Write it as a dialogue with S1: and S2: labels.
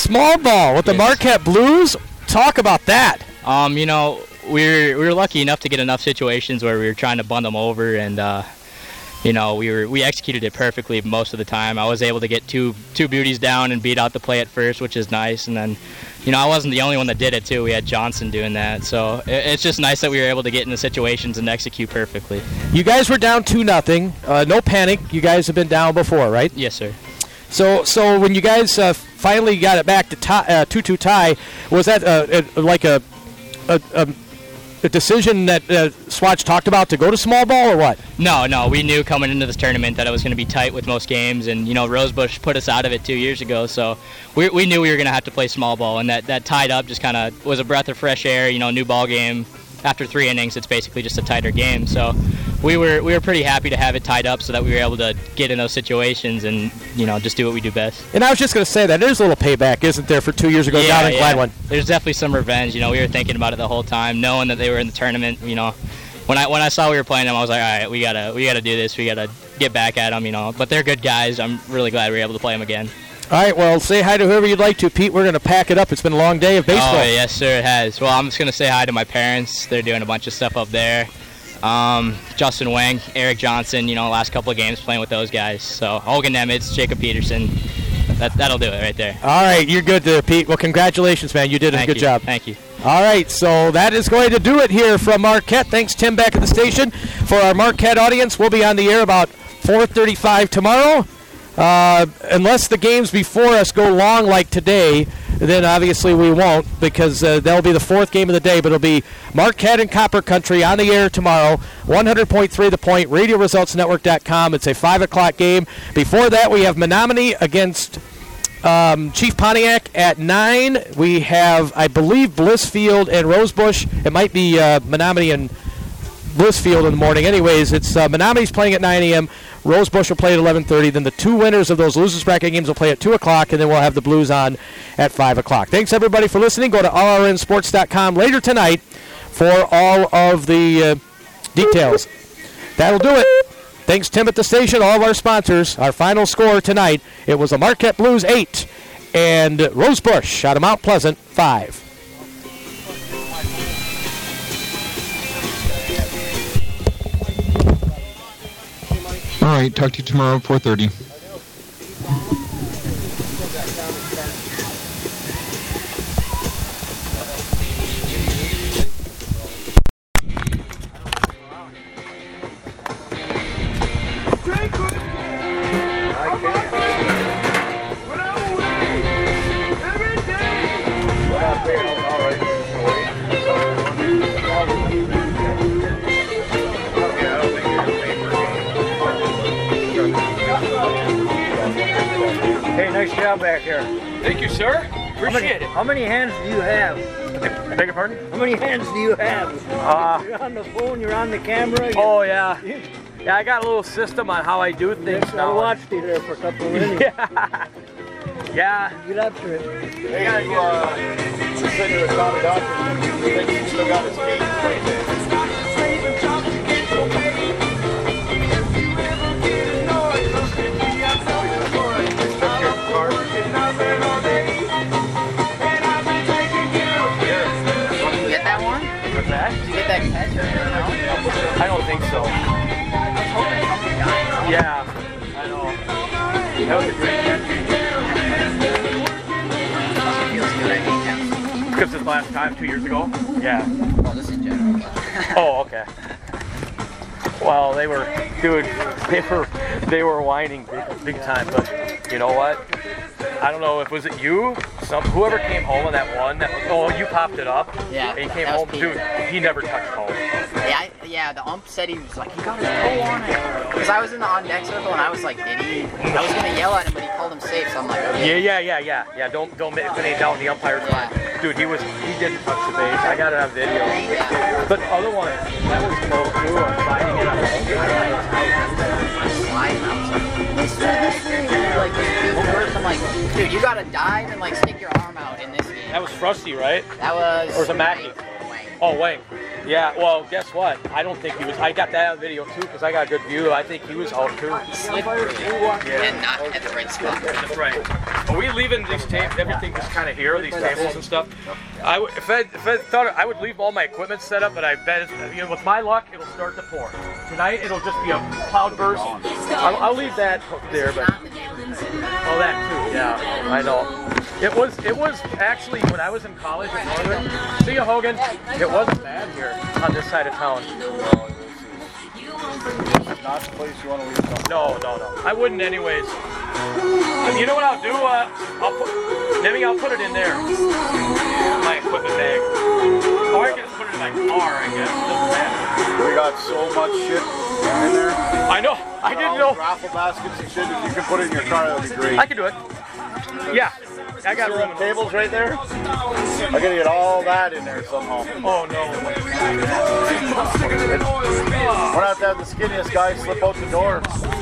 S1: small ball with the Marquette Blues. Talk about that.
S2: You know, we were lucky enough to get enough situations where we were trying to bunt them over, and you know, we executed it perfectly most of the time. I was able to get two beauties down and beat out the play at first, which is nice. And then, you know, I wasn't the only one that did it too. We had Johnson doing that, so it's just nice that we were able to get into situations and execute perfectly.
S1: You guys were down 2-0. No panic. You guys have been down before, right?
S2: Yes, sir.
S1: So when you guys finally got it back to 2-2 tie, was that like a decision that Swatch talked about to go to small ball or what?
S2: No. We knew coming into this tournament that it was going to be tight with most games, and you know, Rosebush put us out of it 2 years ago, so we knew we were going to have to play small ball, and that tied up just kind of was a breath of fresh air. You know, new ball game. After 3 innings, it's basically just a tighter game. So we were pretty happy to have it tied up so that we were able to get in those situations and, you know, just do what we do best.
S1: And I was just going to say that there's a little payback, isn't there, for 2 years ago down in Gladwin?
S2: There's definitely some revenge. You know, we were thinking about it the whole time, knowing that they were in the tournament. You know, when I saw we were playing them, I was like, all right, we gotta do this. We gotta get back at them. You know, but they're good guys. I'm really glad we were able to play them again.
S1: All right, well, say hi to whoever you'd like to. Pete, we're going to pack it up. It's been a long day of baseball.
S2: Oh, yes, sir, it has. Well, I'm just going to say hi to my parents. They're doing a bunch of stuff up there. Justin Wang, Eric Johnson, you know, last couple of games playing with those guys. So, Hogan Nemitz, Jacob Peterson. That'll do it right there.
S1: All right, you're good there, Pete. Well, congratulations, man. You did a good job.
S2: Thank you.
S1: All right, so that is going to do it here from Marquette. Thanks, Tim, back at the station. For our Marquette audience, we'll be on the air about 4:35 tomorrow. Unless the games before us go long like today, then obviously we won't, because that'll be the 4th game of the day, but it'll be Marquette and Copper Country on the air tomorrow, 100.3 The Point, RadioResultsNetwork.com. It's a 5 o'clock game. Before that, we have Menominee against Chief Pontiac at 9. We have, I believe, Blissfield and Rosebush. It might be Menominee and Blissfield in the morning. Anyways, it's Menominee's playing at 9 a.m., Rosebush will play at 11:30. Then the 2 winners of those losers bracket games will play at 2 o'clock, and then we'll have the Blues on at 5 o'clock. Thanks, everybody, for listening. Go to rrnsports.com later tonight for all of the details. That'll do it. Thanks, Tim, at the station, all of our sponsors. Our final score tonight, it was the Marquette Blues 8 and Rosebush out of Mount Pleasant 5.
S3: All right, talk to you tomorrow at 4:30.
S4: Hey, nice job back here.
S5: Thank you, sir. Appreciate it.
S4: How many hands do you have?
S5: Beg your pardon?
S4: How many hands do you have? You're on the phone, you're on the camera.
S5: Oh, yeah. Yeah, I got a little system on how I do things now.
S4: I watched you there for a couple of minutes.
S5: Yeah.
S4: Get after it.
S6: Hey, you said you were Tommy Doctor. You think you still got his feet right there?
S5: I don't think so. Yeah, I know. That was a great catch. Because this last time, 2 years ago? Yeah.
S7: Well, just in general.
S5: Oh, okay. Well, they were whining big time, but you know what? I don't know if was it you, whoever came home on that one. You popped it up.
S7: Yeah.
S5: And he came home, dude. He never touched home.
S7: Yeah, the ump said he was like, he got his toe on it. Because I was in the on-deck circle and I was like, I was gonna yell at him, but he called him safe, so I'm like, okay.
S5: Yeah. Don't if it ain't down, the umpire's fine. Dude, he didn't touch the base. I got it on video.
S7: Yeah.
S5: But other one, that was close too. I'm sliding it on the
S7: sliding. I was like, this way. Like, I'm like, dude, you gotta dive and like stick your arm out in this game.
S5: That was Frosty, right?
S7: That was.
S5: Or was it Mackie?
S7: Wang.
S5: Oh, Wang. Yeah, well, guess what? I don't think he was. I got that on video too because I got a good view. I think he was out too.
S7: And not at the right spot.
S5: That's right. Are we leaving these tapes, everything just kind of here, these tables and stuff? If I thought I would leave all my equipment set up, but I bet with my luck, it'll start to pour. Tonight, it'll just be a cloud burst. I'll leave that hooked there, but oh, that too. Yeah, I know. It was actually when I was in college at Northern. See you, Hogan. It wasn't bad here on this side of town.
S6: Not the place you want to leave.
S5: No. I wouldn't anyways. You know what I'll do? I'll put it in there. My equipment bag. Or I can just put it in my car, I guess. Doesn't matter.
S6: We got so much shit in there.
S5: I know. I didn't know.
S6: Raffle baskets and shit. If you can put it in your car, that would be great.
S5: I can do it. Yeah. I got room.
S6: Tables right there. I gotta get all that in there somehow.
S5: Oh no.
S6: We're not to have the skinniest guy slip out the door.